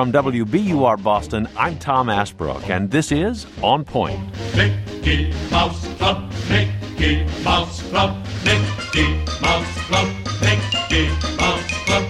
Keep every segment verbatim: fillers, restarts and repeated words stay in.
From W B U R Boston, I'm Tom Asbrook, and this is On Point. Mickey Mouse Club, Mickey Mouse Club, Mickey Mouse Club, Mickey Mouse Club.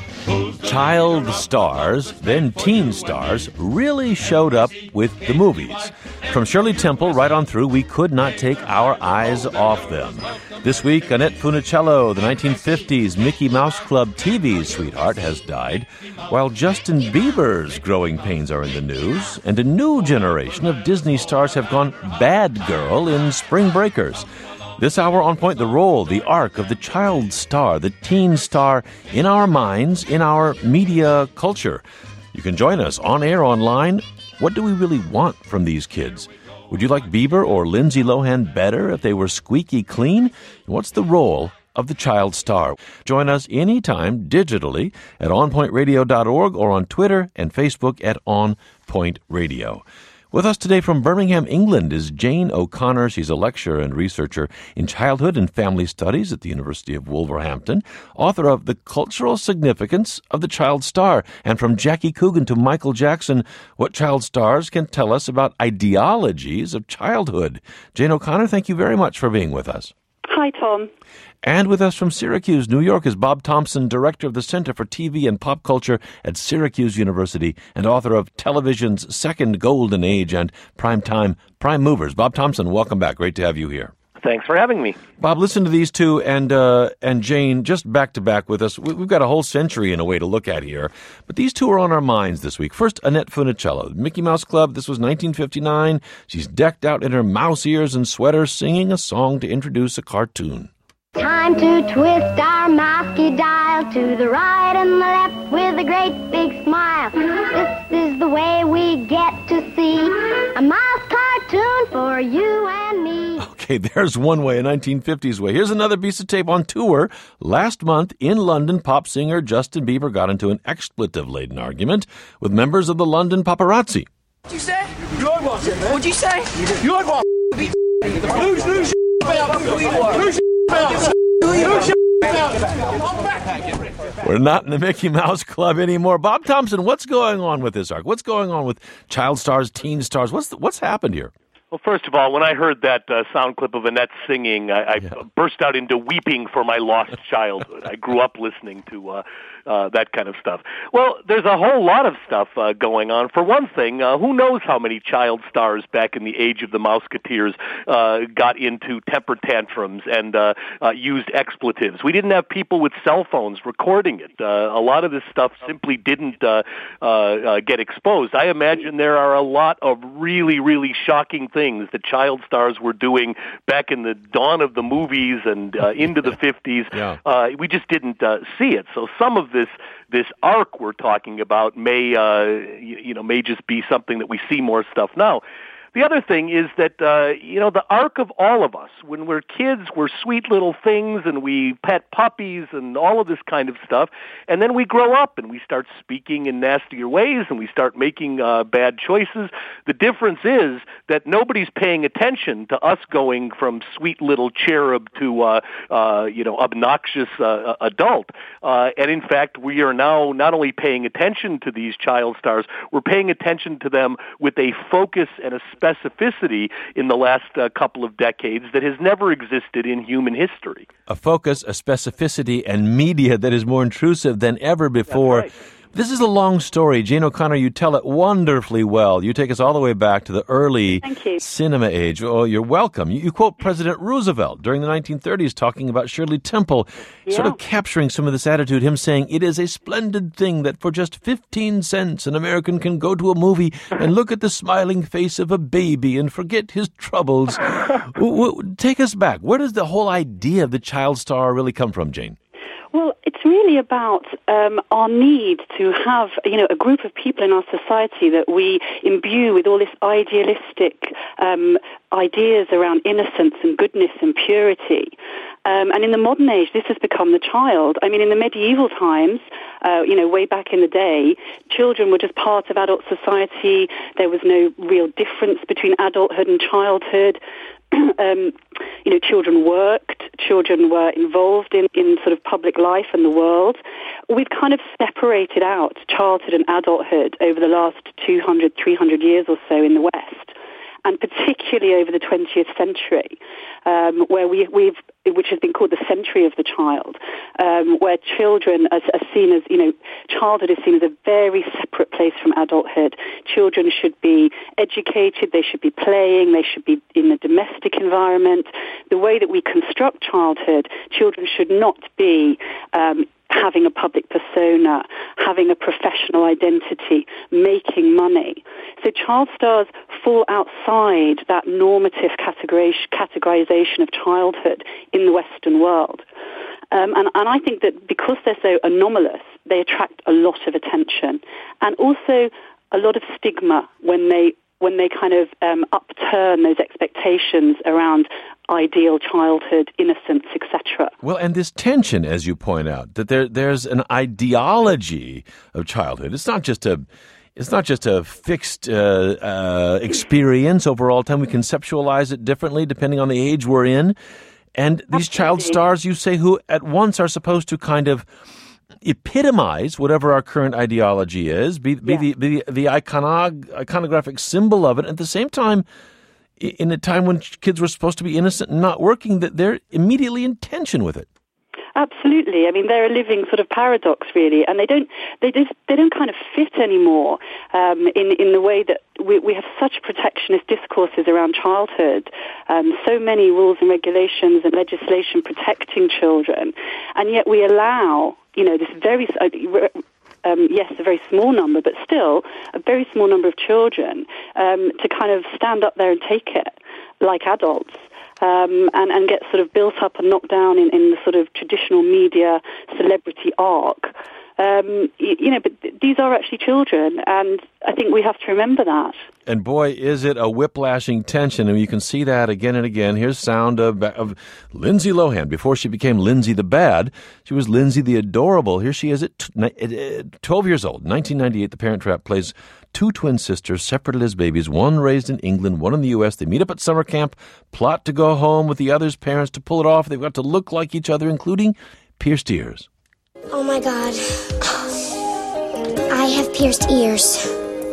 Child stars, then teen stars, really showed up with the movies. From Shirley Temple right on through, we could not take our eyes off them. This week, Annette Funicello, the nineteen fifties Mickey Mouse Club T V sweetheart, has died, while Justin Bieber's growing pains are in the news, and a new generation of Disney stars have gone bad girl in Spring Breakers. This hour on Point, the role, the arc of the child star, the teen star in our minds, in our media culture. You can join us on air, online. What do we really want from these kids? Would you like Bieber or Lindsay Lohan better if they were squeaky clean? What's the role of the child star? Join us anytime digitally at on point radio dot org or on Twitter and Facebook at On Point Radio. With us today from Birmingham, England, is Jane O'Connor. She's a lecturer and researcher in childhood and family studies at the University of Wolverhampton, author of The Cultural Significance of the Child Star, and from Jackie Coogan to Michael Jackson, what child stars can tell us about ideologies of childhood. Jane O'Connor, thank you very much for being with us. Hi, Tom. And with us from Syracuse, New York, is Bob Thompson, director of the Center for T V and Pop Culture at Syracuse University and author of Television's Second Golden Age and Primetime Prime Movers. Bob Thompson, welcome back. Great to have you here. Thanks for having me. Bob, listen to these two and uh, and Jane just back to back with us. We've got a whole century in a way to look at here, but these two are on our minds this week. First, Annette Funicello, Mickey Mouse Club. This was nineteen fifty-nine. She's decked out in her mouse ears and sweater, singing a song to introduce a cartoon. Time to twist our mousey dial to the right and the left with a great big smile. This is the way we get to see a mouse cartoon for you and me. Okay, there's one way, a nineteen fifties way. Here's another piece of tape on tour. Last month in London, pop singer Justin Bieber got into an expletive-laden argument with members of the London paparazzi. What'd you say? You heard what? What'd you say? You heard what? Who's, who's, who's, We're not in the Mickey Mouse Club anymore. Bob Thompson, what's going on with this arc? What's going on with child stars, teen stars? What's the, what's happened here? Well, first of all, when I heard that uh, sound clip of Annette singing, I, I Yeah. burst out into weeping for my lost childhood. I grew up listening to uh, uh, that kind of stuff. Well, there's a whole lot of stuff uh, going on. For one thing, uh, who knows how many child stars back in the age of the Mouseketeers uh, got into temper tantrums and uh, uh, used expletives. We didn't have people with cell phones recording it. Uh, a lot of this stuff simply didn't uh, uh, uh, get exposed. I imagine there are a lot of really, really shocking things things that child stars were doing back in the dawn of the movies and uh, into the fifties. Yeah. Uh, we just didn't uh, see it. So some of this this arc we're talking about may uh, you, you know may just be something that we see more stuff now. The other thing is that, uh, you know, the arc of all of us, when we're kids, we're sweet little things and we pet puppies and all of this kind of stuff. And then we grow up and we start speaking in nastier ways and we start making uh, bad choices. The difference is that nobody's paying attention to us going from sweet little cherub to, uh, uh, you know, obnoxious uh, adult. Uh, and in fact, we are now not only paying attention to these child stars, we're paying attention to them with a focus and a specificity in the last uh, couple of decades that has never existed in human history. A focus, a specificity, and media that is more intrusive than ever before. That's right. This is a long story. Jane O'Connor, you tell it wonderfully well. You take us all the way back to the early Thank you. cinema age. Oh, you're welcome. You, you quote President Roosevelt during the nineteen thirties talking about Shirley Temple, Yeah. sort of capturing some of this attitude, him saying, it is a splendid thing that for just fifteen cents an American can go to a movie and look at the smiling face of a baby and forget his troubles. w- w- take us back. Where does the whole idea of the child star really come from, Jane? Well, it's really about um, our need to have, you know, a group of people in our society that we imbue with all this idealistic um, ideas around innocence and goodness and purity. Um, and in the modern age, this has become the child. I mean, in the medieval times, uh, you know, way back in the day, children were just part of adult society. There was no real difference between adulthood and childhood. Um, you know, children worked, children were involved in, in sort of public life and the world. We've kind of separated out childhood and adulthood over the last two hundred, three hundred years or so in the West, and particularly over the twentieth century, um, where we, we've, which has been called the century of the child, um, where children are, are seen as, you know, childhood is seen as a very separate place from adulthood. Children should be educated, they should be playing, they should be in a domestic environment. The way that we construct childhood, children should not be um, having a public persona, having a professional identity, making money. So child stars fall outside that normative categorization of childhood in the Western world. Um, and, and I think that because they're so anomalous, they attract a lot of attention and also a lot of stigma when they when they kind of um, upturn those expectations around ideal childhood, innocence, et cetera. Well, and this tension, as you point out, that there there's an ideology of childhood. It's not just a it's not just a fixed uh, uh, experience over all time. We conceptualize it differently depending on the age we're in. And these Absolutely. child stars, you say, who at once are supposed to kind of epitomize whatever our current ideology is, be, be Yeah. the the, the iconog, iconographic symbol of it. At the same time, in a time when kids were supposed to be innocent and not working, that they're immediately in tension with it. Absolutely. I mean, they're a living sort of paradox, really, and they don't they just they don't kind of fit anymore um, in in the way that we, we have such protectionist discourses around childhood, um, so many rules and regulations and legislation protecting children, and yet we allow, you know, this very um, yes, a very small number, but still a very small number of children um, to kind of stand up there and take it like adults. Um, and, and get sort of built up and knocked down in, in the sort of traditional media celebrity arc. Um, you, you know, but th- these are actually children, and I think we have to remember that. And boy, is it a whiplashing tension, and you can see that again and again. Here's sound of, of Lindsay Lohan. Before she became Lindsay the Bad, she was Lindsay the Adorable. Here she is at twelve years old. nineteen ninety-eight, The Parent Trap plays two twin sisters, separated as babies, one raised in England, one in the U S. They meet up at summer camp, plot to go home with the other's parents to pull it off. They've got to look like each other, including pierced ears. Oh, my God. I have pierced ears.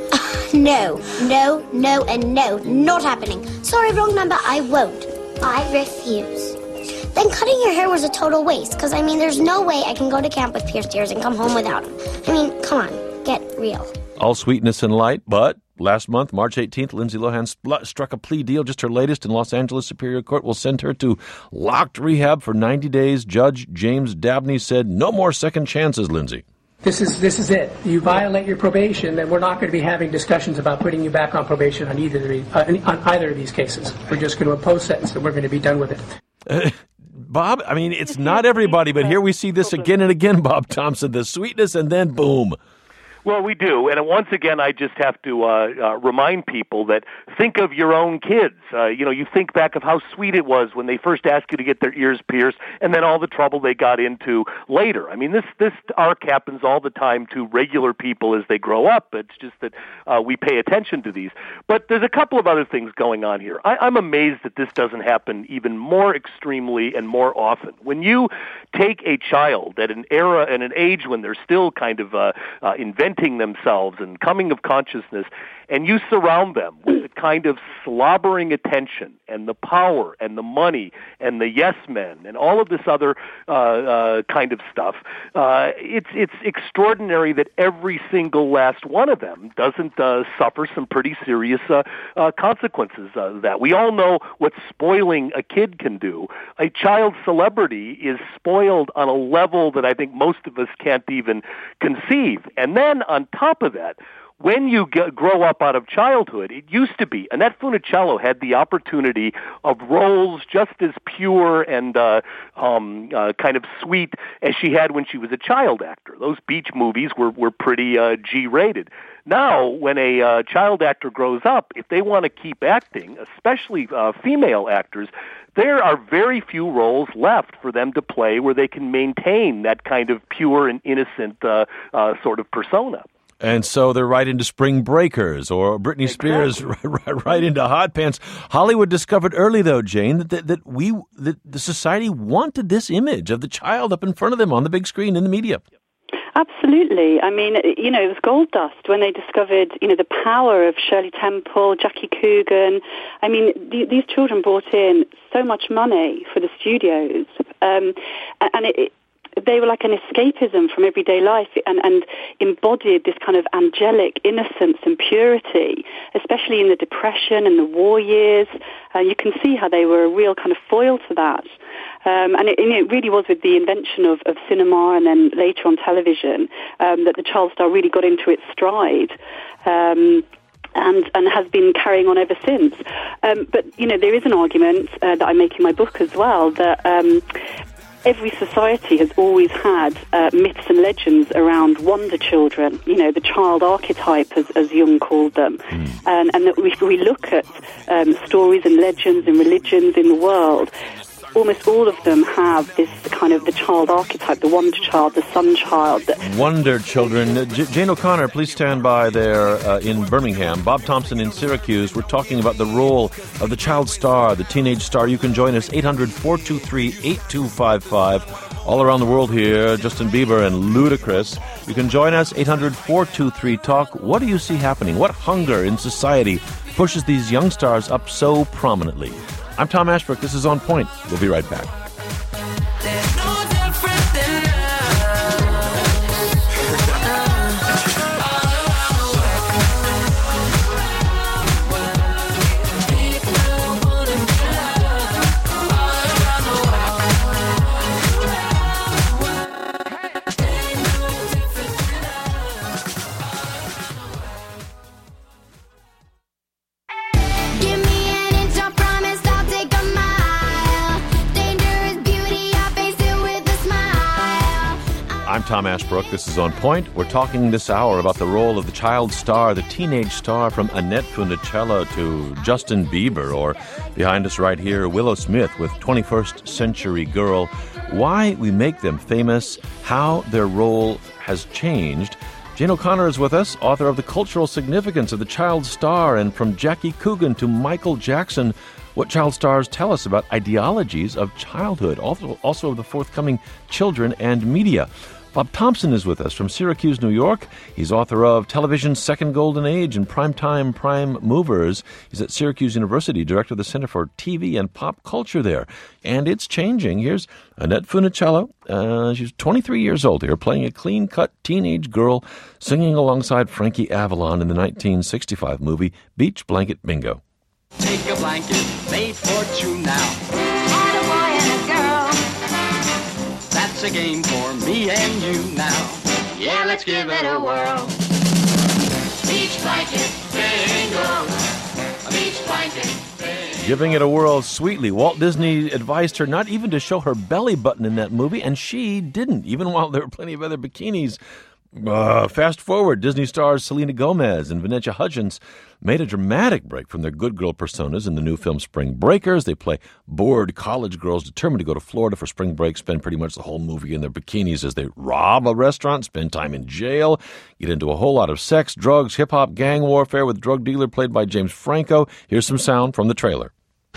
No, no, no, and no. Not happening. Sorry, wrong number. I won't. I refuse. Then cutting your hair was a total waste, because, I mean, there's no way I can go to camp with pierced ears and come home without them. I mean, come on. Get real. All sweetness and light, but last month, March eighteenth, Lindsay Lohan spl- struck a plea deal, just her latest, in Los Angeles Superior Court will send her to locked rehab for ninety days. Judge James Dabney said, no more second chances, Lindsay. This is this is it. You violate your probation, then we're not going to be having discussions about putting you back on probation on either of these, uh, on either of these cases. We're just going to impose sentence, and we're going to be done with it. Uh, Bob, I mean, it's not everybody, but here we see this again and again, Bob Thompson, the sweetness, and then boom. Well, we do. And once again, I just have to uh, uh, remind people that think of your own kids. Uh, you know, you think back of how sweet it was when they first asked you to get their ears pierced and then all the trouble they got into later. I mean, this, this arc happens all the time to regular people as they grow up. It's just that uh, we pay attention to these. But there's a couple of other things going on here. I, I'm amazed that this doesn't happen even more extremely and more often. When you take a child at an era and an age when they're still kind of uh, uh, inventing themselves and coming of consciousness, and you surround them with the kind of slobbering attention and the power and the money and the yes men and all of this other uh, uh, kind of stuff, uh, it's it's extraordinary that every single last one of them doesn't uh, suffer some pretty serious uh, uh, consequences of that. We all know what spoiling a kid can do. A child celebrity is spoiled on a level that I think most of us can't even conceive. And then on top of that, when you get, grow up out of childhood, it used to be, Annette Funicello had the opportunity of roles just as pure and uh, um, uh, kind of sweet as she had when she was a child actor. Those beach movies were, were pretty uh, G-rated. Now, when a uh, child actor grows up, if they want to keep acting, especially uh, female actors, there are very few roles left for them to play where they can maintain that kind of pure and innocent uh, uh, sort of persona. And so they're right into Spring Breakers, or Britney Exactly. Spears right, right into Hot Pants. Hollywood discovered early, though, Jane, that, that, that we that the society wanted this image of the child up in front of them on the big screen in the media. Absolutely. I mean, you know, it was gold dust when they discovered, you know, the power of Shirley Temple, Jackie Coogan. I mean, th- these children brought in so much money for the studios, um, and it, it, they were like an escapism from everyday life, and, and embodied this kind of angelic innocence and purity, especially in the Depression and the war years. Uh, you can see how they were a real kind of foil to that. Um, and, it, and it really was with the invention of, of cinema and then later on television um, that the child star really got into its stride. Um, and and has been carrying on ever since. Um, but, you know, there is an argument uh, that I make in my book as well, that um, every society has always had uh, myths and legends around wonder children, you know, the child archetype, as, as Jung called them. Mm. And, and that we, we look at um, stories and legends and religions in the world, almost all of them have this kind of the child archetype, the wonder child, the sun child. Wonder children. Uh, J- Jane O'Connor, please stand by there uh, in Birmingham. Bob Thompson in Syracuse. We're talking about the role of the child star, the teenage star. You can join us, eight hundred, four two three, eight two five five. All around the world here, Justin Bieber and Ludacris. You can join us, eight hundred, four two three, talk. What do you see happening? What hunger in society pushes these young stars up so prominently? I'm Tom Ashbrook. This is On Point. We'll be right back. I'm Tom Ashbrook. This is On Point. We're talking this hour about the role of the child star, the teenage star, from Annette Funicello to Justin Bieber, or behind us right here, Willow Smith with twenty-first Century Girl. Why we make them famous, how their role has changed. Jane O'Connor is with us, author of The Cultural Significance of the Child Star, and from Jackie Coogan to Michael Jackson, what child stars tell us about ideologies of childhood, also, also of the forthcoming children and media. Bob Thompson is with us from Syracuse, New York. He's author of Television's Second Golden Age and Primetime Prime Movers. He's at Syracuse University, director of the Center for T V and Pop Culture there. And it's changing. Here's Annette Funicello. Uh, she's twenty-three years old here, playing a clean-cut teenage girl, singing alongside Frankie Avalon in the nineteen sixty-five movie Beach Blanket Bingo. Take a blanket made for two now. And a boy and a girl. That's a game for me and you now. Yeah, let's give it a whirl. Beach blanket bingo. Beach blanket bingo. Giving it a whirl sweetly. Walt Disney advised her not even to show her belly button in that movie, and she didn't, even while there were plenty of other bikinis. Uh, fast forward, Disney stars Selena Gomez and Vanessa Hudgens made a dramatic break from their good girl personas in the new film Spring Breakers. They play bored college girls determined to go to Florida for spring break, spend pretty much the whole movie in their bikinis as they rob a restaurant, spend time in jail, get into a whole lot of sex, drugs, hip-hop, gang warfare with drug dealer played by James Franco. Here's some sound from the trailer.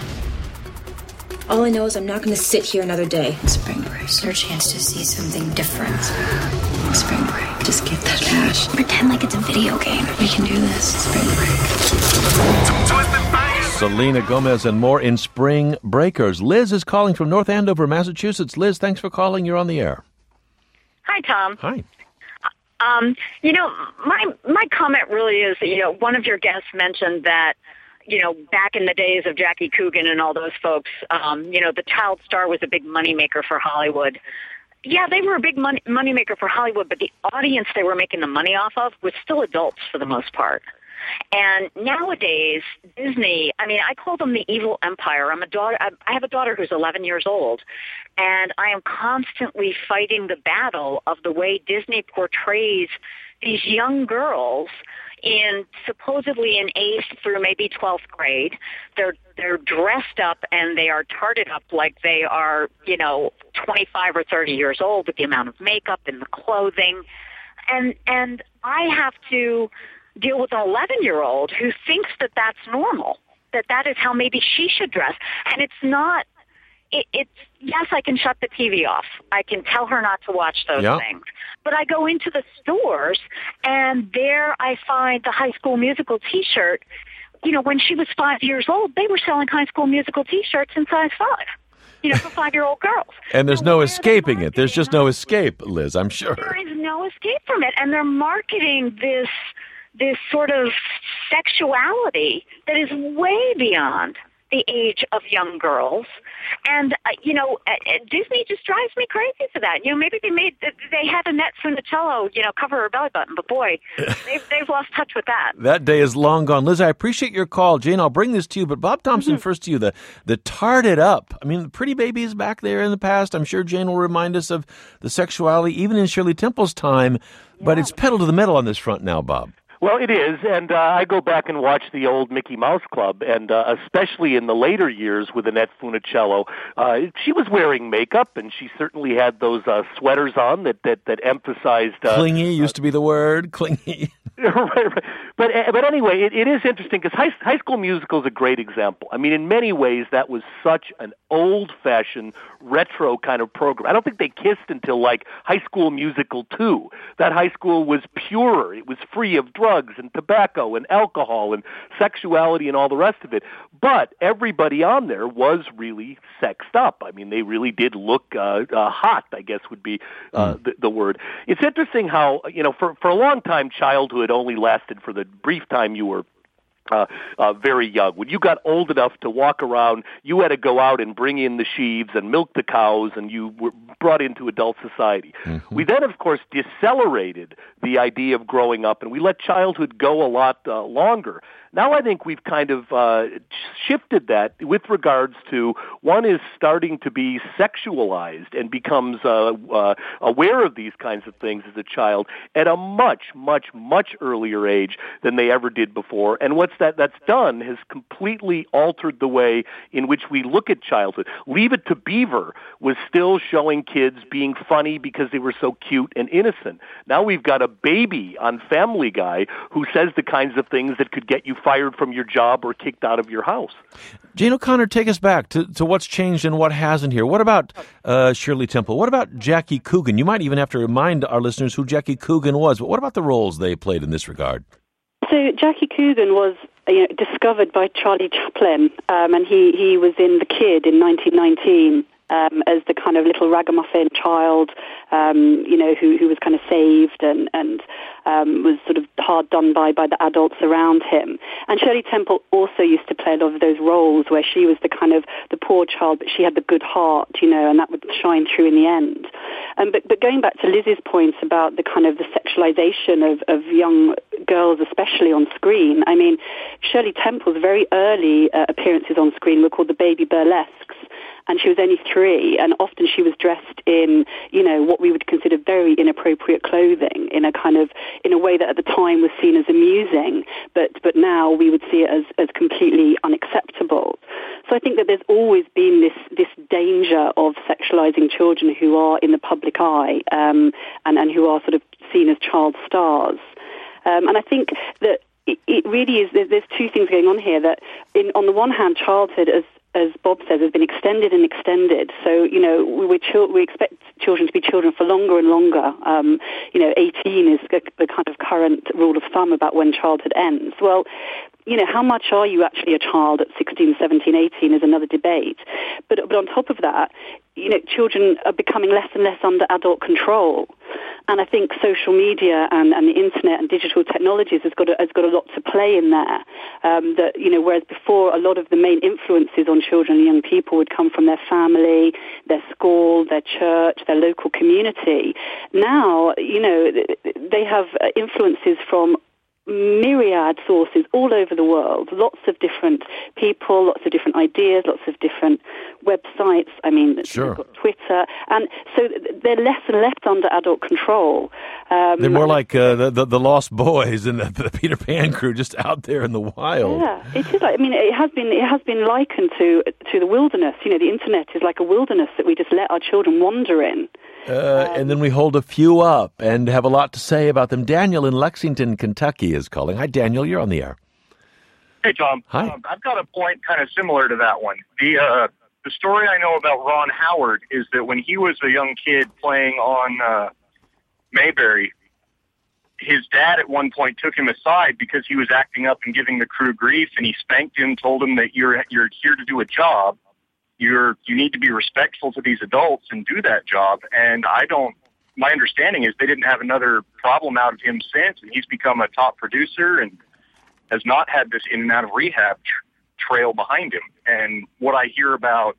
All I know is I'm not going to sit here another day. Spring break. It's our chance to see something different. Spring break. Just get that cash. Pretend like it's a video game. We can do this. Spring break. Selena Gomez and more in Spring Breakers. Liz is calling from North Andover, Massachusetts. Liz, thanks for calling. You're on the air. Hi, Tom. Hi. Um, you know, my my comment really is, you know, one of your guests mentioned that, you know, back in the days of Jackie Coogan and all those folks, um, you know, the child star was a big moneymaker for Hollywood. Yeah, they were a big money moneymaker for Hollywood, but the audience they were making the money off of was still adults for the most part. And nowadays, Disney, I mean, I call them the evil empire. I'm a daughter. I have a daughter who's eleven years old, and I am constantly fighting the battle of the way Disney portrays these young girls in supposedly in eighth through maybe twelfth grade. They're they're dressed up and they are tarted up like they are, you know, twenty-five or thirty years old with the amount of makeup and the clothing. and and I have to deal with an eleven-year-old who thinks that that's normal, that that is how maybe she should dress. And it's not, it, it's, yes, I can shut the T V off. I can tell her not to watch those yep. things. But I go into the stores, and there I find the High School Musical T-shirt. You know, when she was five years old, they were selling High School Musical T-shirts in size five. You know, for five-year-old girls. And there's no escaping it. There's just no escape, Liz, I'm sure. There is no escape from it. And they're marketing this this sort of sexuality that is way beyond the age of young girls. And, uh, you know, uh, Disney just drives me crazy for that. You know, maybe they made, they had Annette Funicello, you know, cover her belly button, but boy, they've, they've lost touch with that. That day is long gone. Liz, I appreciate your call. Jane, I'll bring this to you, but Bob Thompson, mm-hmm. first to you, the, the tarted up. I mean, the Pretty Babies back there in the past. I'm sure Jane will remind us of the sexuality, even in Shirley Temple's time, yeah. but it's pedal to the metal on this front now, Bob. Well, it is, and uh, I go back and watch the old Mickey Mouse Club, and uh, especially in the later years with Annette Funicello, uh, she was wearing makeup, and she certainly had those uh, sweaters on that that, that emphasized... Uh, clingy used uh, to be the word, clingy. right, right. But, but anyway, it, it is interesting, because high, high School Musical is a great example. I mean, in many ways, that was such an old-fashioned, retro kind of program. I don't think they kissed until, like, High School Musical two. That high school was purer. It was free of drugs. drugs and tobacco and alcohol and sexuality and all the rest of it. But everybody on there was really sexed up. I mean, they really did look uh, uh, hot, I guess would be uh, mm. the, the word. It's interesting how, you know, for, for a long time, childhood only lasted for the brief time you were Uh, uh, very young. When you got old enough to walk around, you had to go out and bring in the sheaves and milk the cows, and you were brought into adult society. Mm-hmm. We then, of course, decelerated the idea of growing up, and we let childhood go a lot uh, longer. Now I think we've kind of uh, shifted that with regards to, one is starting to be sexualized and becomes uh, uh, aware of these kinds of things as a child at a much, much, much earlier age than they ever did before. And what's that that's done has completely altered the way in which we look at childhood. Leave It to Beaver was still showing kids being funny because they were so cute and innocent. Now we've got a baby on Family Guy who says the kinds of things that could get you fired from your job or kicked out of your house. Jane O'Connor, take us back to, to what's changed and what hasn't here. What about uh, Shirley Temple? What about Jackie Coogan? You might even have to remind our listeners who Jackie Coogan was, but what about the roles they played in this regard? So Jackie Coogan was you know, discovered by Charlie Chaplin, um, and he, he was in The Kid in nineteen nineteen. Um, as the kind of little ragamuffin child, um, you know, who, who was kind of saved and, and um, was sort of hard done by by the adults around him. And Shirley Temple also used to play a lot of those roles where she was the kind of the poor child, but she had the good heart, you know, and that would shine through in the end. Um, but, but going back to Liz's points about the kind of the sexualization of, of young girls, especially on screen, I mean, Shirley Temple's very early uh, appearances on screen were called the Baby Burlesques. And she was only three, and often she was dressed in, you know, what we would consider very inappropriate clothing, in a kind of, in a way that at the time was seen as amusing, but but now we would see it as, as completely unacceptable. So I think that there's always been this this danger of sexualizing children who are in the public eye, um, and, and who are sort of seen as child stars. Um, and I think that it, it really is, there's two things going on here, that in, on the one hand, childhood, as as Bob says, has been extended and extended. So, you know, we, chil- we expect children to be children for longer and longer. Um, you know, eighteen is the, the kind of current rule of thumb about when childhood ends. Well, you know, how much are you actually a child at sixteen, seventeen, eighteen is another debate. But, but on top of that, you know, children are becoming less and less under adult control. And I think social media and, and the internet and digital technologies has got a, has got a lot to play in there. Um, that, you know, whereas before a lot of the main influences on children and young people would come from their family, their school, their church, their local community. Now, you know, they have influences from myriad sources all over the world, lots of different people, lots of different ideas, lots of different websites. I mean, sure. You've got Twitter, and so they're less and less under adult control. Um, they're more like uh, the, the the Lost Boys and the, the Peter Pan crew, just out there in the wild. Yeah, it is. Like, I mean, it has been it has been likened to to the wilderness. You know, the internet is like a wilderness that we just let our children wander in. Uh, um, and then we hold a few up and have a lot to say about them. Daniel in Lexington, Kentucky is calling. Hi, Daniel. You're on the air. Hey, Tom. Hi. Um, I've got a point kind of similar to that one. The uh, the story I know about Ron Howard is that when he was a young kid playing on uh, Mayberry, his dad at one point took him aside because he was acting up and giving the crew grief, and he spanked him, told him that you're you're here to do a job. You're you need to be respectful to these adults and do that job. And I don't. My understanding is they didn't have another problem out of him since, and he's become a top producer and has not had this in and out of rehab tr- trail behind him. And what I hear about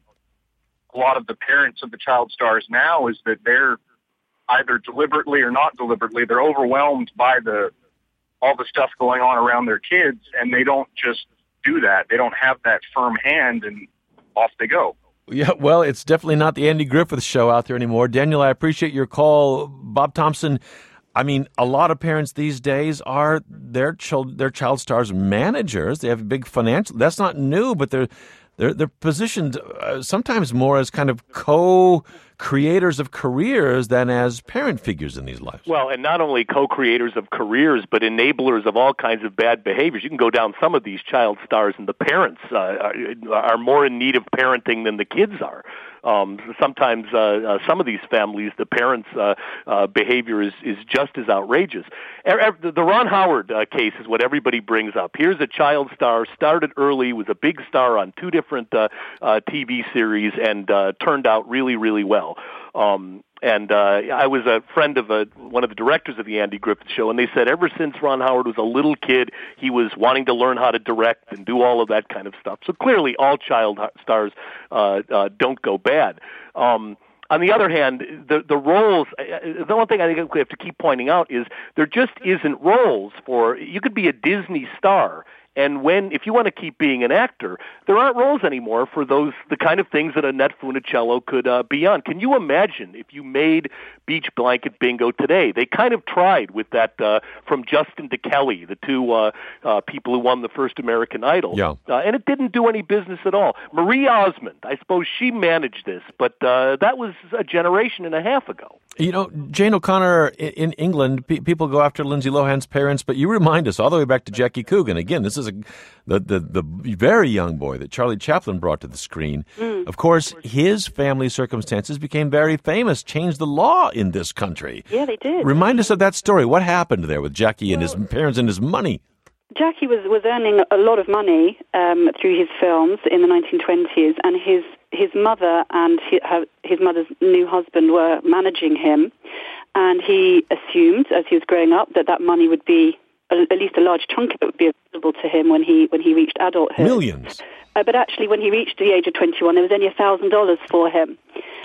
a lot of the parents of the child stars now is that they're either deliberately or not deliberately, they're overwhelmed by the all the stuff going on around their kids, and they don't just do that. They don't have that firm hand, and off they go. Yeah, well, it's definitely not the Andy Griffith Show out there anymore. Daniel, I appreciate your call. Bob Thompson, I mean, a lot of parents these days are their child, their child stars managers. They have big financial. That's not new, but they're they're they're positioned uh, sometimes more as kind of co-creators of careers than as parent figures in these lives. Well, and not only co-creators of careers, but enablers of all kinds of bad behaviors. You can go down some of these child stars, and the parents uh, are, are more in need of parenting than the kids are. Um, sometimes uh, uh, some of these families, the parents' uh, uh, behavior is, is just as outrageous. The Ron Howard uh, case is what everybody brings up. Here's a child star, started early, was a big star on two different uh, uh, T V series, and uh, turned out really, really well. Um, and uh, I was a friend of a, one of the directors of the Andy Griffith Show, and they said ever since Ron Howard was a little kid, he was wanting to learn how to direct and do all of that kind of stuff. So clearly all child stars uh, uh, don't go bad. Um, on the other hand, the, the roles, the one thing I think we have to keep pointing out is there just isn't roles for, you could be a Disney star, and when, if you want to keep being an actor, there aren't roles anymore for those, the kind of things that Annette Funicello could uh, be on. Can you imagine if you made Beach Blanket Bingo today? They kind of tried with that uh, from Justin to Kelly, the two uh, uh, people who won the first American Idol. Yeah. Uh, and it didn't do any business at all. Marie Osmond, I suppose she managed this, but uh, that was a generation and a half ago. You know, Jane O'Connor in England, pe- people go after Lindsay Lohan's parents, but you remind us all the way back to Jackie Coogan. Again, this is a, the, the the very young boy that Charlie Chaplin brought to the screen. Mm. Of course, his family circumstances became very famous, changed the law in this country. Yeah, they did. Remind us of that story. What happened there with Jackie and his parents and his money? Jackie was, was earning a lot of money um, through his films in the nineteen twenties, and his his mother and his, her, his mother's new husband were managing him, and he assumed, as he was growing up, that that money would be, at least a large chunk of it would be available to him when he when he reached adulthood. Millions. Uh, but actually, when he reached the age of twenty-one, there was only one thousand dollars for him,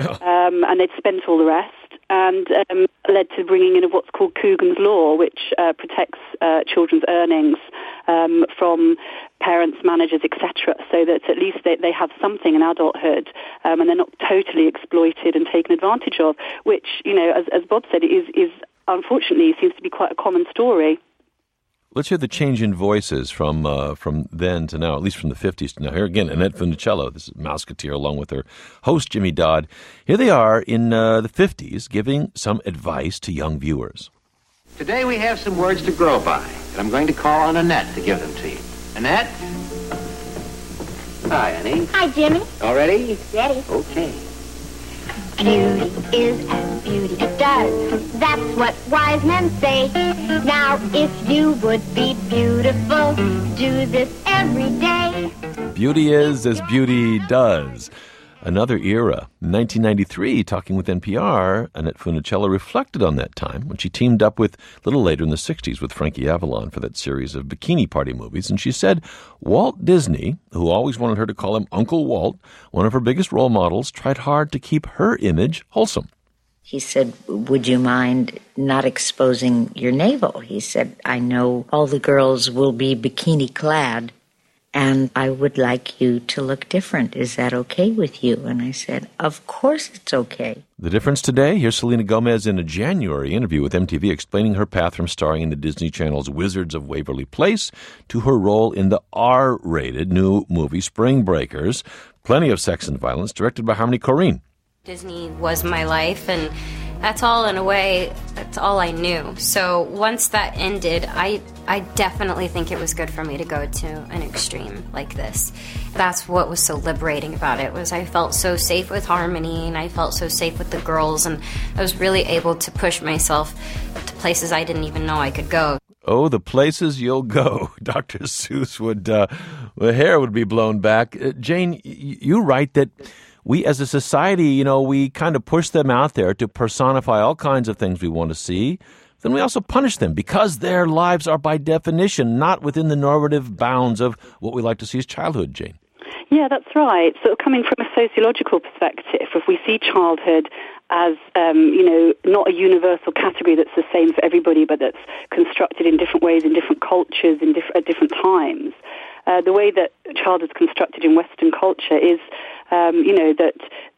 um, and they'd spent all the rest, and um, led to bringing in of what's called Coogan's Law, which uh, protects uh, children's earnings um, from parents, managers, et cetera, so that at least they, they have something in adulthood, um, and they're not totally exploited and taken advantage of, which, you know, as, as Bob said, is, is unfortunately seems to be quite a common story. Let's hear the change in voices from uh, from then to now, at least from the fifties to now. Here again, Annette Funicello, this is Mouseketeer, along with her host, Jimmy Dodd. Here they are in uh, the fifties, giving some advice to young viewers. Today we have some words to grow by, and I'm going to call on Annette to give them to you. Annette? Hi, honey. Hi, Jimmy. All ready? Ready. Okay. Beauty is as beauty does. That's what wise men say. Now, if you would be beautiful, do this every day. Beauty is as beauty does. Another era. In nineteen ninety-three, talking with N P R, Annette Funicello reflected on that time when she teamed up with, a little later in the sixties, with Frankie Avalon for that series of bikini party movies. And she said Walt Disney, who always wanted her to call him Uncle Walt, one of her biggest role models, tried hard to keep her image wholesome. He said, would you mind not exposing your navel? He said, I know all the girls will be bikini clad, and I would like you to look different. Is that okay with you? And I said, of course it's okay. The difference today? Here's Selena Gomez in a January interview with M T V explaining her path from starring in the Disney Channel's Wizards of Waverly Place to her role in the R-rated new movie Spring Breakers. Plenty of sex and violence, directed by Harmony Korine. Disney was my life, and That's all, in a way, that's all I knew. So once that ended, I I definitely think it was good for me to go to an extreme like this. That's what was so liberating about it, was I felt so safe with Harmony, and I felt so safe with the girls, and I was really able to push myself to places I didn't even know I could go. Oh, the places you'll go. Doctor Seuss would, uh, the hair would be blown back. Uh, Jane, y- you write that we as a society, you know, we kind of push them out there to personify all kinds of things we want to see. Then we also punish them because their lives are by definition not within the normative bounds of what we like to see as childhood, Jane. Yeah, that's right. So coming from a sociological perspective, if we see childhood as, um, you know, not a universal category that's the same for everybody, but that's constructed in different ways in different cultures in diff- at different times, uh, the way that childhood is constructed in Western culture is, um, you know, that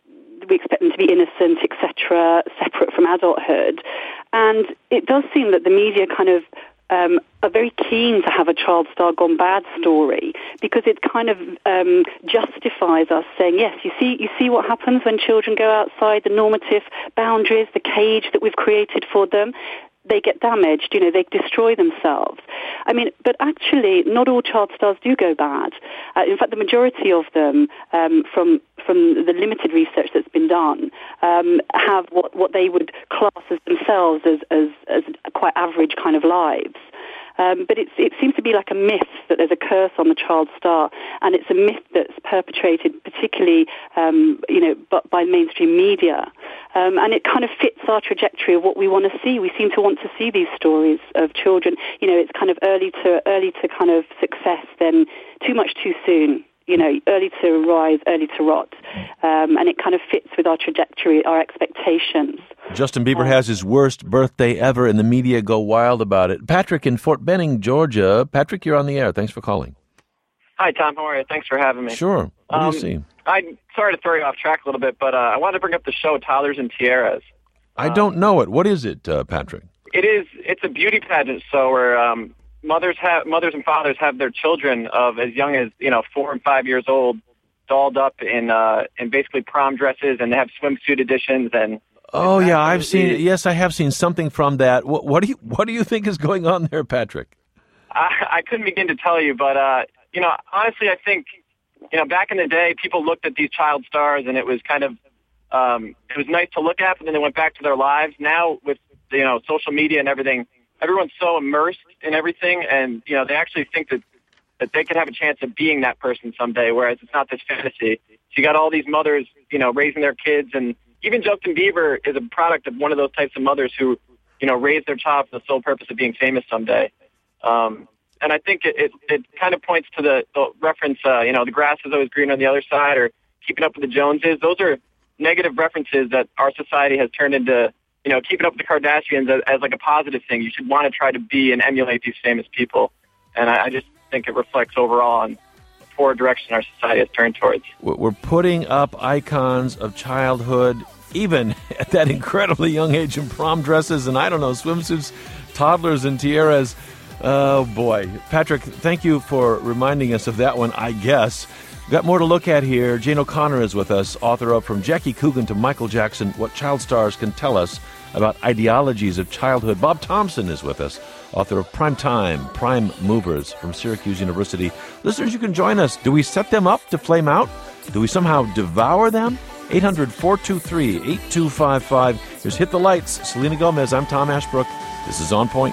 we expect them to be innocent, et cetera, separate from adulthood. And it does seem that the media kind of um, are very keen to have a child star gone bad story, because it kind of um, justifies us saying, yes, you see, you see what happens when children go outside the normative boundaries, the cage that we've created for them. They get damaged, you know, they destroy themselves. I mean, but actually, not all child stars do go bad. Uh, in fact, the majority of them, um, from from the limited research that's been done, um, have what, what they would class as themselves as, as, as quite average kind of lives. Um, but it's, it seems to be like a myth that there's a curse on the child star, and it's a myth that's perpetrated particularly, um, you know, by, by mainstream media. Um, and it kind of fits our trajectory of what we want to see. We seem to want to see these stories of children. You know, it's kind of early to early to kind of success, then too much too soon. You know, early to rise, early to rot. Um, and it kind of fits with our trajectory, our expectations. Justin Bieber has his worst birthday ever, and the media go wild about it. Patrick in Fort Benning, Georgia. Patrick, you're on the air. Thanks for calling. Hi, Tom. How are you? Thanks for having me. Sure. What um, do you see? I'm sorry to throw you off track a little bit, but uh, I wanted to bring up the show Toddlers and Tiaras. I um, don't know it. What is it, uh, Patrick? It is. It's a beauty pageant show where um, mothers have mothers and fathers have their children of as young as you know four and five years old dolled up in uh, in basically prom dresses, and they have swimsuit editions and. Oh yeah, I've seen. Yes, I have seen something from that. What, what do you What do you think is going on there, Patrick? I, I couldn't begin to tell you, but uh, you know, honestly, I think you know back in the day, people looked at these child stars, and it was kind of um, it was nice to look at, but then they went back to their lives. Now with you know social media and everything, everyone's so immersed in everything, and you know they actually think that that they could have a chance of being that person someday, whereas it's not this fantasy. So you got all these mothers, you know, raising their kids, and even Justin Bieber is a product of one of those types of mothers who, you know, raised their child for the sole purpose of being famous someday. Um, and I think it, it, it kind of points to the, the reference, uh, you know, the grass is always green on the other side, or keeping up with the Joneses. Those are negative references that our society has turned into, you know, keeping up with the Kardashians as, as like a positive thing. You should want to try to be and emulate these famous people. And I, I just think it reflects overall on the poor direction our society has turned towards. We're putting up icons of childhood, even at that incredibly young age, in prom dresses and, I don't know, swimsuits, toddlers and tiaras. Oh, boy. Patrick, thank you for reminding us of that one, I guess. We've got more to look at here. Jane O'Connor is with us, author of From Jackie Coogan to Michael Jackson, What Child Stars Can Tell Us About Ideologies of Childhood. Bob Thompson is with us, author of Prime Time, Prime Movers from Syracuse University. Listeners, you can join us. Do we set them up to flame out? Do we somehow devour them? eight hundred, four two three, eight two five five. Here's Hit the Lights. Selena Gomez, I'm Tom Ashbrook. This is On Point.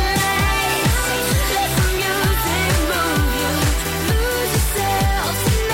Tonight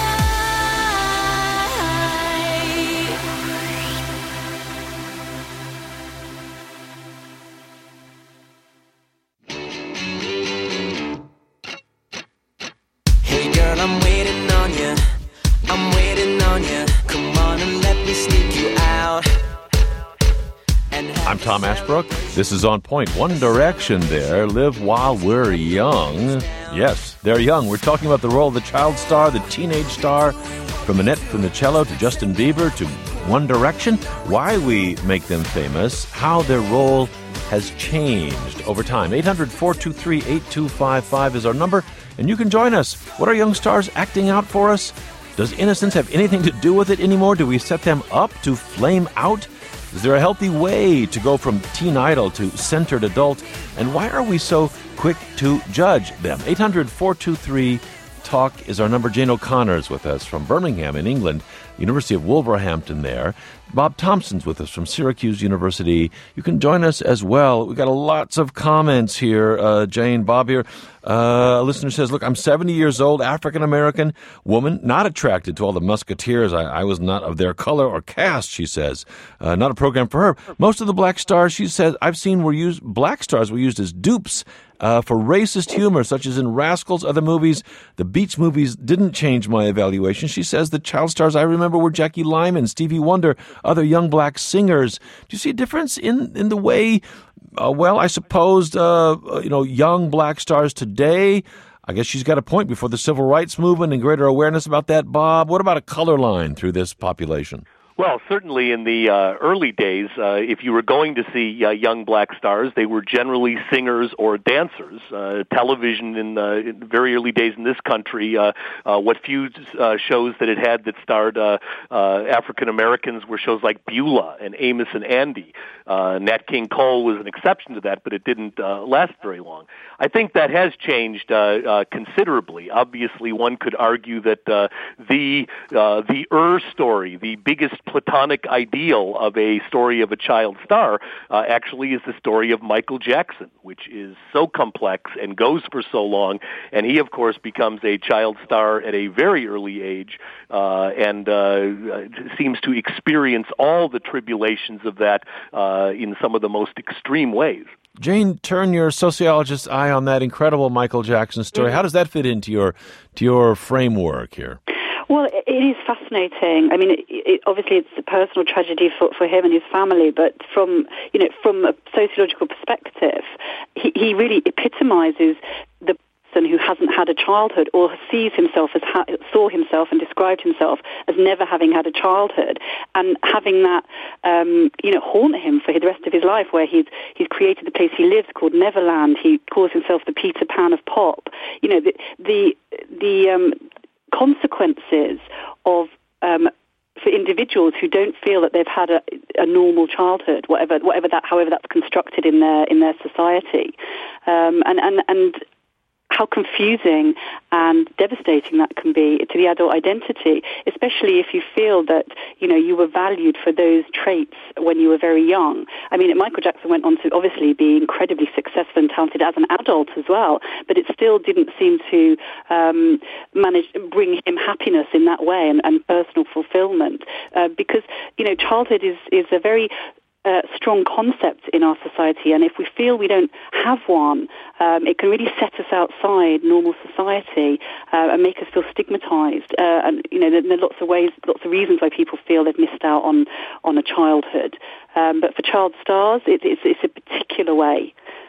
Tom Ashbrook. This is On Point. One Direction there. Live while we're young. Yes, they're young. We're talking about the role of the child star, the teenage star, from Annette Funicello to Justin Bieber to One Direction. Why we make them famous, how their role has changed over time. eight hundred, four two three, eight two five five is our number, and you can join us. What are young stars acting out for us? Does innocence have anything to do with it anymore? Do we set them up to flame out? Is there a healthy way to go from teen idol to centered adult? And why are we so quick to judge them? eight hundred, four two three, talk is our number. Jane O'Connor is with us from Birmingham in England, University of Wolverhampton there. Bob Thompson's with us from Syracuse University. You can join us as well. We've got lots of comments here. Uh, Jane, Bob here. Uh, a listener says, look, I'm seventy years old, African-American woman, not attracted to all the musketeers. I, I was not of their color or caste, she says. Uh, not a program for her. Most of the black stars, she says, I've seen were used, black stars were used as dupes uh, for racist humor, such as in Rascals, other movies. The Beach movies didn't change my evaluation. She says the child stars I remember were Jackie Lyman, Stevie Wonder, other young black singers. Do you see a difference in, in the way, uh, well, I suppose, uh, you know, young black stars today? I guess she's got a point before the civil rights movement and greater awareness about that, Bob. What about a color line through this population? Well, certainly in the uh, early days, uh, if you were going to see uh, young black stars, they were generally singers or dancers. Uh, television in, uh, in the very early days in this country, uh, uh, what few uh, shows that it had that starred uh, uh, African Americans were shows like Beulah and Amos and Andy. Uh, Nat King Cole was an exception to that, but it didn't uh, last very long. I think that has changed uh, uh, considerably. Obviously, one could argue that uh, the uh, the Ur story, the biggest platonic ideal of a story of a child star, uh, actually is the story of Michael Jackson, which is so complex and goes for so long. And he, of course, becomes a child star at a very early age uh, and uh, seems to experience all the tribulations of that uh, in some of the most extreme ways. Jane, turn your sociologist's eye on that incredible Michael Jackson story. How does that fit into your to your framework here? Well, it is fascinating. I mean, it, it, obviously, it's a personal tragedy for, for him and his family, but from you know, from a sociological perspective, he, he really epitomizes the person who hasn't had a childhood or sees himself as ha- saw himself and described himself as never having had a childhood, and having that um, you know haunt him for the rest of his life, where he's he's created the place he lives called Neverland. He calls himself the Peter Pan of pop. You know, the the the um, consequences of um, for individuals who don't feel that they've had a, a normal childhood, whatever whatever that however that's constructed in their in their society, um, and and and. how confusing and devastating that can be to the adult identity, especially if you feel that, you know, you were valued for those traits when you were very young. I mean, Michael Jackson went on to obviously be incredibly successful and talented as an adult as well, but it still didn't seem to um, manage to bring him happiness in that way and, and personal fulfillment, uh, because, you know, childhood is, is a very Uh, strong concept in our society, and if we feel we don't have one, um, it can really set us outside normal society uh, and make us feel stigmatized. Uh, and you know, there, there are lots of ways, lots of reasons why people feel they've missed out on on a childhood. Um, but for child stars, it, it's, it's a particular way.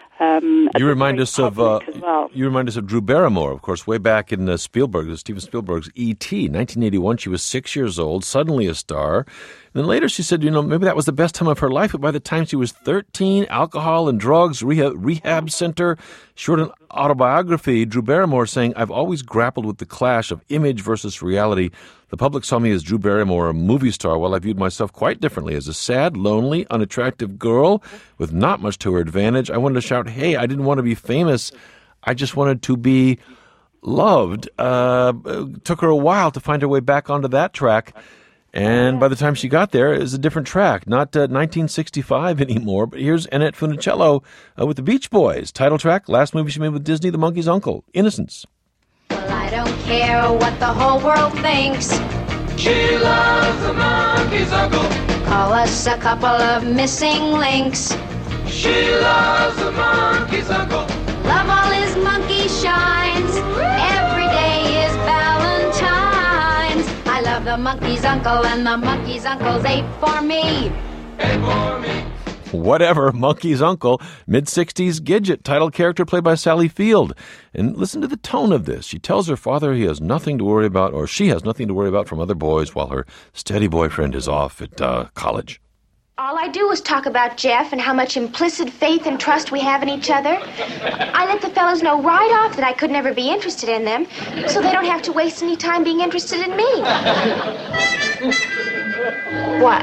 Um, you remind us of uh, well. you remind us of Drew Barrymore, of course, way back in uh, Spielberg, Steven Spielberg's E T, nineteen eighty-one. She was six years old, suddenly a star. And then later she said, you know, maybe that was the best time of her life. But by the time she was thirteen, alcohol and drugs, rehab, rehab center. She wrote an autobiography, Drew Barrymore, saying, I've always grappled with the clash of image versus reality. The public saw me as Drew Barrymore, a movie star, while I viewed myself quite differently as a sad, lonely, unattractive girl with not much to her advantage. I wanted to shout, hey, I didn't want to be famous. I just wanted to be loved. Uh, it took her a while to find her way back onto that track. And by the time she got there, it was a different track, not uh, nineteen sixty-five anymore. But here's Annette Funicello uh, with the Beach Boys. Title track, last movie she made with Disney, The Monkey's Uncle, Innocence. Well, I don't care what the whole world thinks. She loves the monkey's uncle. Call us a couple of missing links. She loves the monkey's uncle. Love all his monkey shines. Every day is Valentine's. I love the monkey's uncle, and the monkey's uncle's ate for me. Ate for me. whatever, Monkey's uncle, mid-sixties Gidget, title character played by Sally Field. And listen to the tone of this. She tells her father he has nothing to worry about, or she has nothing to worry about from other boys while her steady boyfriend is off at uh, college. All I do is talk about Jeff and how much implicit faith and trust we have in each other. I let the fellas know right off that I could never be interested in them, so they don't have to waste any time being interested in me. What?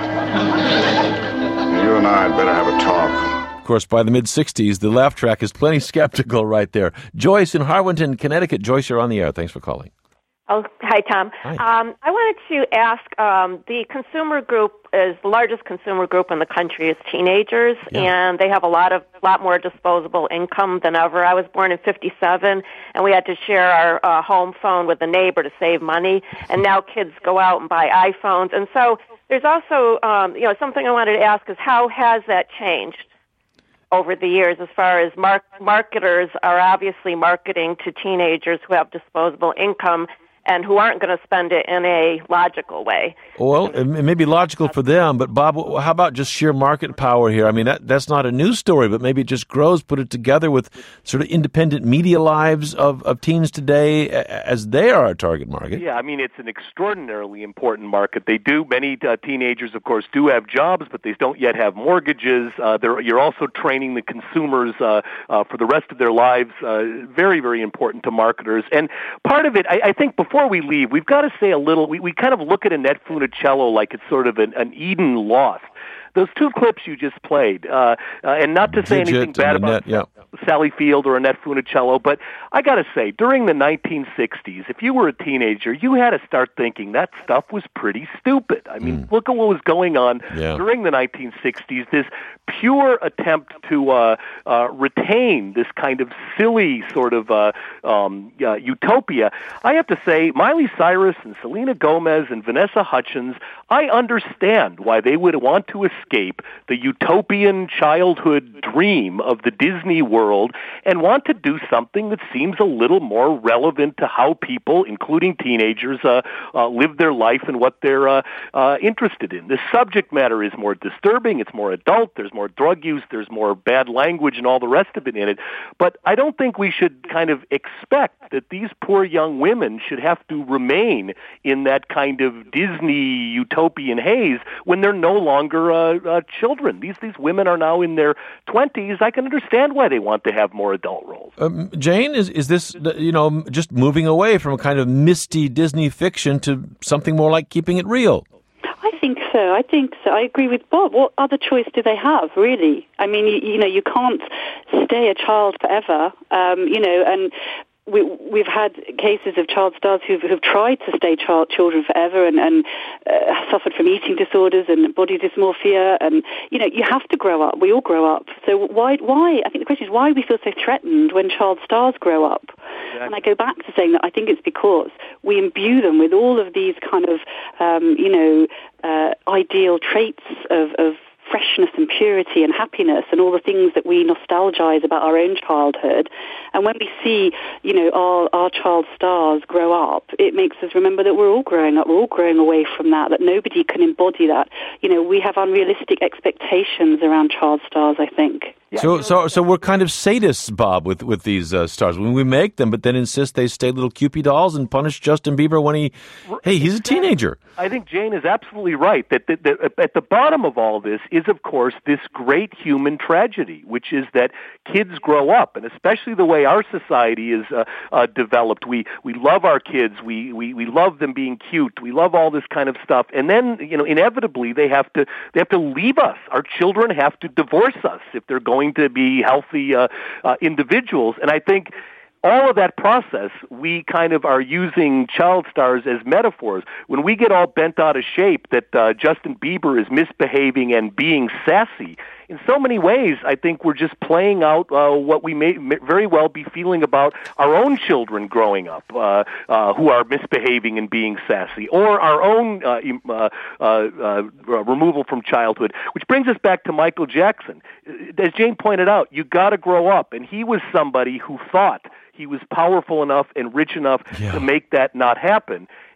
You and I had better have a talk. Of course, by the mid-sixties, the laugh track is plenty skeptical right there. Joyce in Harwinton, Connecticut. Joyce, you're on the air. Thanks for calling. Oh, hi, Tom. Hi. Um, I wanted to ask, um, the consumer group is the largest consumer group in the country is teenagers, Yeah. and they have a lot of lot more disposable income than ever. I was born in fifty-seven, and we had to share our uh, home phone with a neighbor to save money, and now kids go out and buy iPhones. And so there's also, um, you know, something I wanted to ask is how has that changed over the years as far as mar- marketers are obviously marketing to teenagers who have disposable income and who aren't going to spend it in a logical way. Well, it may be logical for them, but Bob, how about just sheer market power here? I mean, that, that's not a news story, but maybe it just grows, put it together with sort of independent media lives of, of teens today as they are our target market. Yeah, I mean, it's an extraordinarily important market. They do, many uh, teenagers, of course, do have jobs, but they don't yet have mortgages. Uh, you're also training the consumers uh, uh, for the rest of their lives. Uh, very, very important to marketers. And part of it, I, I think before Before we leave, we've got to say a little, we, we kind of look at Annette Funicello like it's sort of an, an Eden lost. Those two clips you just played, uh, uh, and not to say Gidget anything bad and about Annette, yeah. Sally Field or Annette Funicello, but I got to say, during the nineteen sixties, if you were a teenager, you had to start thinking that stuff was pretty stupid. I mean, mm. look at what was going on yeah. during the nineteen sixties, this pure attempt to uh, uh, retain this kind of silly sort of uh, um, uh, utopia. I have to say, Miley Cyrus and Selena Gomez and Vanessa Hudgens, I understand why they would want to escape the utopian childhood dream of the Disney world and want to do something that seems a little more relevant to how people, including teenagers, uh, uh, live their life and what they're uh, uh, interested in. The subject matter is more disturbing, it's more adult, there's more drug use, there's more bad language and all the rest of it in it. But I don't think we should kind of expect that these poor young women should have to remain in that kind of Disney utopian haze when they're no longer uh, uh, children. These these women are now in their twenties. I can understand why they want to have more adult roles. Um, Jane, is is this, you know, just moving away from a kind of misty Disney fiction to something more like keeping it real? I think so. I think so. I agree with Bob. What other choice do they have, really? I mean, you, you know, you can't stay a child forever, um, you know, and we, we've had cases of child stars who've, who've tried to stay child children forever and, and uh, suffered from eating disorders and body dysmorphia. And, you know, you have to grow up. We all grow up. So why, why, I think the question is why we feel so threatened when child stars grow up. Exactly. And I go back to saying that I think it's because we imbue them with all of these kind of, um, you know, uh, ideal traits of, of freshness and purity and happiness and all the things that we nostalgize about our own childhood. And when we see, you know, our, our child stars grow up, it makes us remember that we're all growing up, we're all growing away from that, that nobody can embody that. You know, we have unrealistic expectations around child stars, I think. Yeah. So, so, so we're kind of sadists, Bob, with with these uh, stars. When we make them, but then insist they stay little Cupid dolls and punish Justin Bieber when he, hey, he's a teenager. I think Jane is absolutely right. That, that, that at the bottom of all this is, of course, this great human tragedy, which is that kids grow up, and especially the way our society is uh, uh, developed. We we love our kids. We, we we love them being cute. We love all this kind of stuff, and then you know, inevitably they have to they have to leave us. Our children have to divorce us if they're going to be healthy uh, uh, individuals. And I think all of that process, we kind of are using child stars as metaphors. When we get all bent out of shape that uh, Justin Bieber is misbehaving and being sassy, in so many ways, I think we're just playing out uh, what we may, may very well be feeling about our own children growing up, uh, uh, who are misbehaving and being sassy, or our own uh, uh, uh, uh, removal from childhood. Which brings us back to Michael Jackson. As Jane pointed out, you got to grow up, and he was somebody who thought he was powerful enough and rich enough yeah. to make that not happen.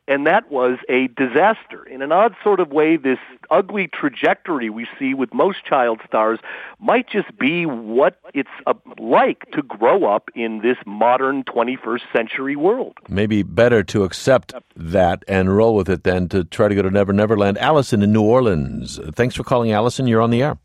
and that was a disaster. In an odd sort of way, this ugly trajectory we see with most child stars might just be what it's uh, like to grow up in this modern twenty-first century world. Maybe better to accept that and roll with it than to try to go to Never Never Land. Allison in New Orleans. Thanks for calling, Allison. You're on the air.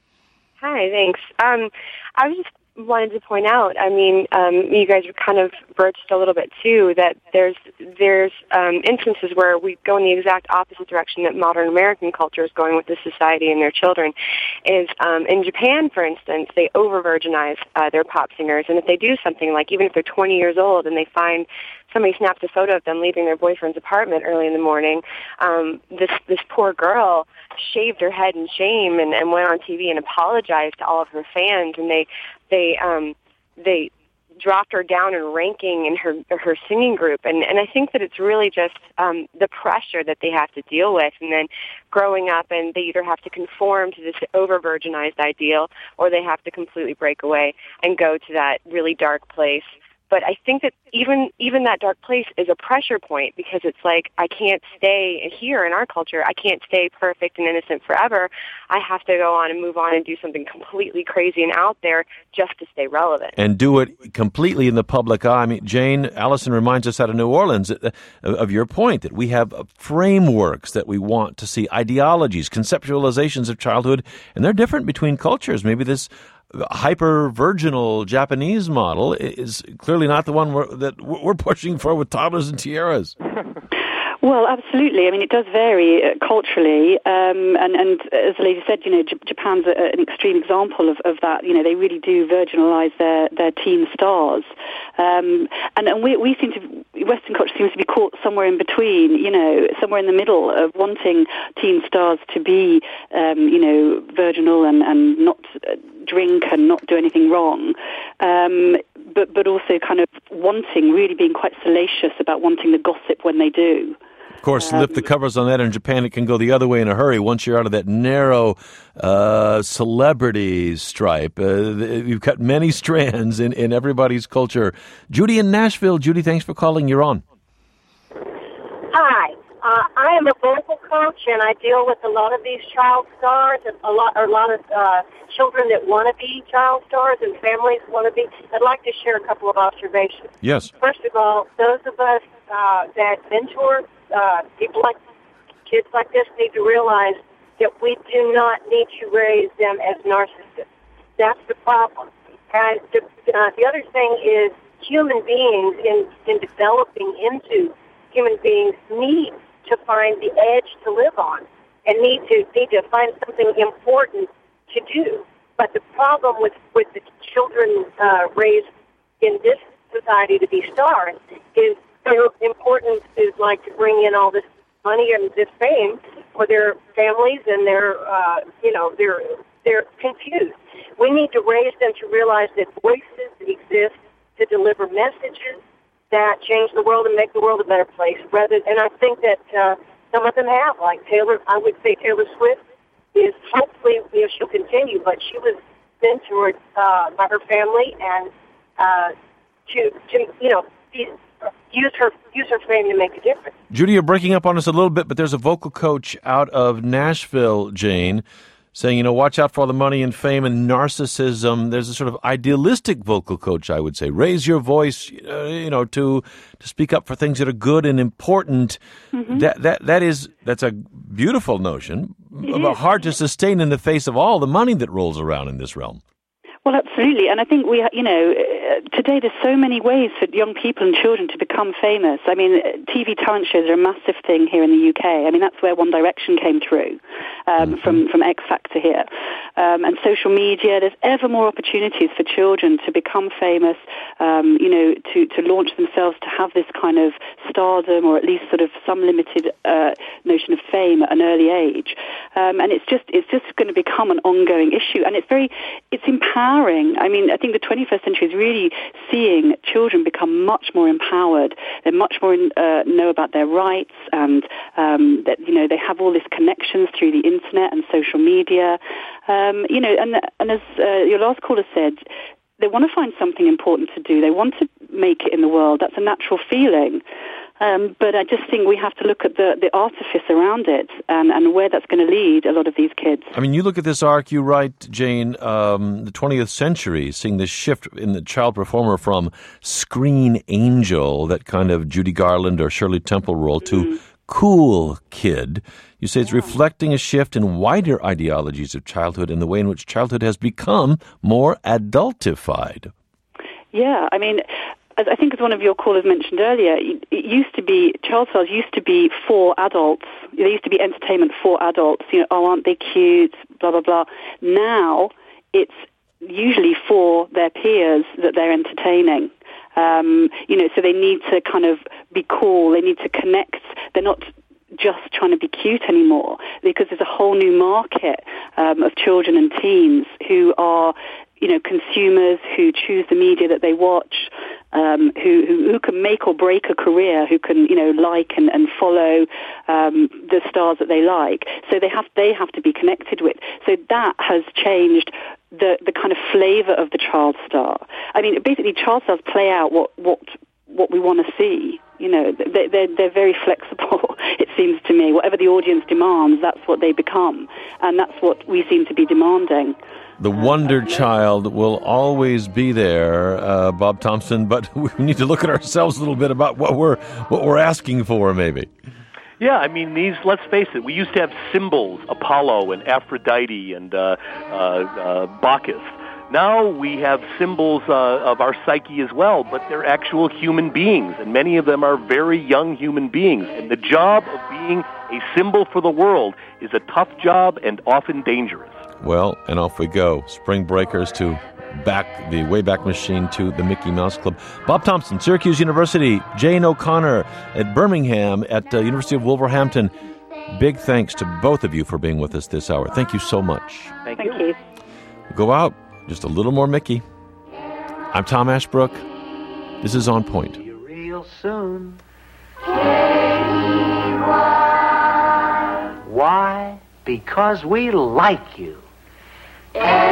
Hi, thanks. Um, I was just wanted to point out, I mean, um, you guys kind of broached a little bit too, that there's there's um, instances where we go in the exact opposite direction that modern American culture is going with this society and their children. Is um, in Japan, for instance, they over-virginize uh, their pop singers, and if they do something like, even if they're twenty years old and they find somebody snaps a photo of them leaving their boyfriend's apartment early in the morning, um, this this poor girl shaved her head in shame and, and went on T V and apologized to all of her fans, and they they um, they dropped her down in ranking in her her singing group, and and I think that it's really just um, the pressure that they have to deal with, and then growing up, and they either have to conform to this over-virginized ideal, or they have to completely break away and go to that really dark place. But I think that even even that dark place is a pressure point, because it's like, I can't stay here in our culture. I can't stay perfect and innocent forever. I have to go on and move on and do something completely crazy and out there just to stay relevant. And do it completely in the public eye. I mean, Jane, Allison reminds us out of New Orleans of your point that we have frameworks that we want to see, ideologies, conceptualizations of childhood, and they're different between cultures. Maybe this hyper-virginal Japanese model is clearly not the one we're, that we're pushing for with toddlers and tiaras. Well, absolutely. I mean, it does vary uh, culturally, um, and, and as the lady said, you know, J- Japan's a, an extreme example of, of that. You know, they really do virginalize their, their teen stars, um, and, and we we seem to Western culture seems to be caught somewhere in between. You know, somewhere in the middle of wanting teen stars to be, um, you know, virginal and and not uh, drink and not do anything wrong. Um, but but also kind of wanting, really being quite salacious about wanting the gossip when they do. Of course, um, lift the covers on that. In Japan, it can go the other way in a hurry. Once you're out of that narrow uh, celebrity stripe, uh, you've got many strands in, in everybody's culture. Judy in Nashville. Judy, thanks for calling. You're on. Hi. Uh, I am a vocal coach, and I deal with a lot of these child stars, and a lot, or a lot of uh, children that want to be child stars and families want to be. I'd like to share a couple of observations. Yes. First of all, those of us uh, that mentor uh, people like kids like this need to realize that we do not need to raise them as narcissists. That's the problem. And the, uh, the other thing is human beings in, in developing into human beings need to find the edge to live on and need to need to find something important to do. But the problem with, with the children uh, raised in this society to be stars is their importance is like to bring in all this money and this fame for their families, and they're uh, you know they're they're confused. We need to raise them to realize that voices exist to deliver messages that change the world and make the world a better place. Rather, and I think that uh, some of them have, like Taylor. I would say Taylor Swift is hopefully, you know, she'll continue, but she was mentored uh, by her family and uh, to to you know be, use her use her fame to make a difference. Judy, you're breaking up on us a little bit, but there's a vocal coach out of Nashville, Jane, saying, you know, watch out for all the money and fame and narcissism. There's a sort of idealistic vocal coach, I would say. Raise your voice, uh, you know, to to speak up for things that are good and important. Mm-hmm. That that that is that's a beautiful notion, it but is. hard to sustain in the face of all the money that rolls around in this realm. Well, absolutely. And I think we, you know, today there's so many ways for young people and children to become famous. I mean, T V talent shows are a massive thing here in the U K. I mean, that's where One Direction came through, um, from, from X Factor here. Um, and social media, there's ever more opportunities for children to become famous, um, you know, to, to launch themselves, to have this kind of stardom, or at least sort of some limited uh, notion of fame at an early age. Um, and it's just, it's just going to become an ongoing issue. And it's very, it's empowering. I mean, I think the twenty-first century is really seeing children become much more empowered. They much more uh, know about their rights, and um, that, you know, they have all these connections through the internet and social media. Um, you know, and and as uh, your last caller said, they want to find something important to do. They want to make it in the world. That's a natural feeling. Um, but I just think we have to look at the, the artifice around it and, and where that's going to lead a lot of these kids. I mean, you look at this arc, you write, Jane, um, the twentieth century, seeing this shift in the child performer from screen angel, that kind of Judy Garland or Shirley Temple role, to mm. cool kid. You say it's reflecting a shift in wider ideologies of childhood and the way in which childhood has become more adultified. Yeah, I mean, as I think as one of your callers mentioned earlier, it used to be, child stars used to be for adults. They used to be entertainment for adults. You know, oh, aren't they cute, blah, blah, blah. Now, it's usually for their peers that they're entertaining. Um, you know, so they need to kind of be cool. They need to connect. They're not just trying to be cute anymore, because there's a whole new market um, of children and teens who are, you know, consumers who choose the media that they watch, um, who, who who can make or break a career, who can, you know, like and, and follow um, the stars that they like. So they have they have to be connected with. So that has changed the the kind of flavor of the child star. I mean, basically, child stars play out what what what we want to see. You know, they, they're, they're very flexible, it seems to me. Whatever the audience demands, that's what they become. And that's what we seem to be demanding. The wonder child will always be there, uh, Bob Thompson, but we need to look at ourselves a little bit about what we're what we're asking for, maybe. Yeah, I mean, these, let's face it, we used to have symbols, Apollo and Aphrodite and uh, uh, uh, Bacchus. Now we have symbols uh, of our psyche as well, but they're actual human beings, and many of them are very young human beings. And the job of being a symbol for the world is a tough job and often dangerous. Well, and off we go. Spring Breakers to back the Wayback Machine to the Mickey Mouse Club. Bob Thompson, Syracuse University. Jane O'Connor at Birmingham at uh, University of Wolverhampton. Big thanks to both of you for being with us this hour. Thank you so much. Thank, Thank you. you. We'll go out. Just a little more Mickey. I'm Tom Ashbrook. This is On Point. See you real soon. Why? Because we like you.